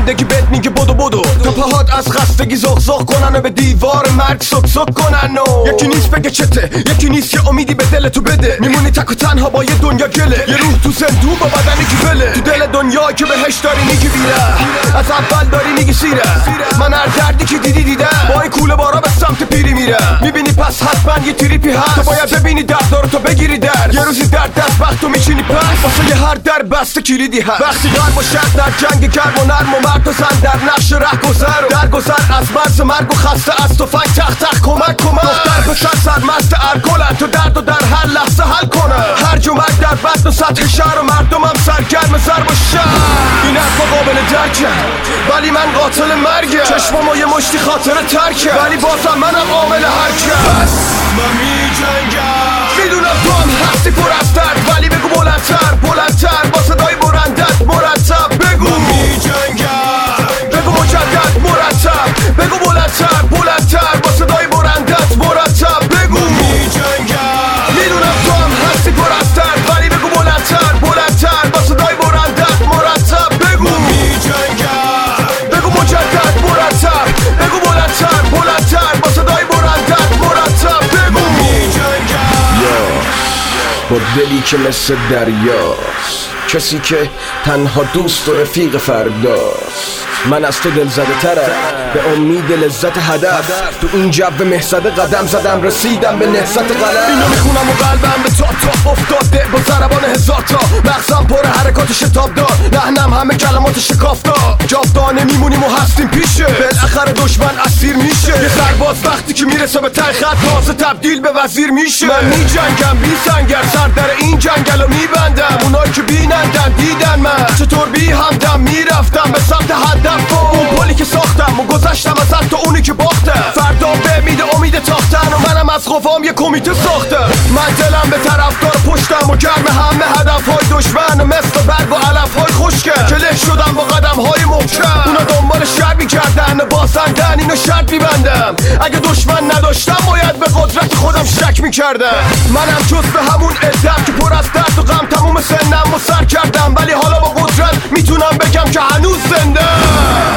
زندگی بهت میگه بدو تا پاهات از خستگی زغزغ کنن و به دیوار مرگ سک سک کنن و یکی نیست بگه چته، یکی نیست یه امیدی به دل تو بده. میمونی تک و تنها با یه دنیا گله، یه روح تو زندون با بدنی که بله. تو دل دنیا که بهش داری میگی بیره، از اول داری میگی سیره. من هر دردی که دیدم با این کوله بارا به سمت پیری میره. میبینی پس حتما یه تریپی هست، تو باید ببینی درد رو تو بگیری درد. یه روزی درد دست وقت تو میچینی پس واسه یه هر در بسته کلیدی هست. وقتی قلب و شرط در جنگ گرم و نرم و مرد و زن در نقش ره گذر و در گذر از مرز مرگ و خسته از تفنگ تخت کمک دختر پسر سرمست ارکلن تو درد و در هر لحظه حل کنه. هر جمعک در بدن و سطح شهر و مردمم سرگرم ضرب و شهر. این حرفا قابل درکه ولی من قاتل مرگه. چشمامو یه مشتی خاطره ترکه ولی بازم منم عامل حرکت. بس من میجنگم، میدونم تو هم هستی پر از درد ولی بگو بلندتر با صدای بلندت مرتب بگو. من میجنگم، بگو مجدد مرتب، بگو بلندتر با صدای بلندت مرتب بگو. من میجنگم، میدونم تو هم هستی پر از درد ولی بگو بلندتر با صدای بلندت مرتب بگو. من میجنگم، بگو مجدد مرتب، بگو بلندتر با صدای بلندت مرتب بگو. من میجنگم با دلی که مثل دریاست، کسی که تنها دوست و رفیق فرداست. من از تو دل زده ترم به امید لذت هدف، تو این جو مهزده قدم زدم رسیدم به نهضت قلم. اینو میخونم و قلبم به تا افتاده با ضربان هزار تا. مغزم پر حرکات شتاب دار، لحنم همه کلمات شکافتا. جاودانه میمونیم و هستیم پیشه، بالاخره دشمن اسیر میشه. یه سرباز وقتی که میرسه به ته خط تازه تبدیل به وزیر میشه. من میجنگم بی سنگر، سر در این جنگلو میبندم. اونایی که بینندن دیدن من چطور بی همدم میرفتم به سمت هدف. اون پلی که ساختم و گذشتم از تو اونی که باختم. فردا به میده امید تاختن و منم از قوام یه کمیته ساختم. من دلم به طرفدار پشتم و گرم همه هدفهای دشمن مثل برگ و علفهای خشکم که له شدم با قدمهای محکم. اونا دنبال شر میکردن بازندن، اینو شرط میبندم. اگه دشمن نداشتم باید به قدرت خودم شک میکردم. منم جز به همون عدم که پر از درد و غم تموم سنم و سر کردم ولی حالا با قدرت میتونم بگم که هنوز زنده.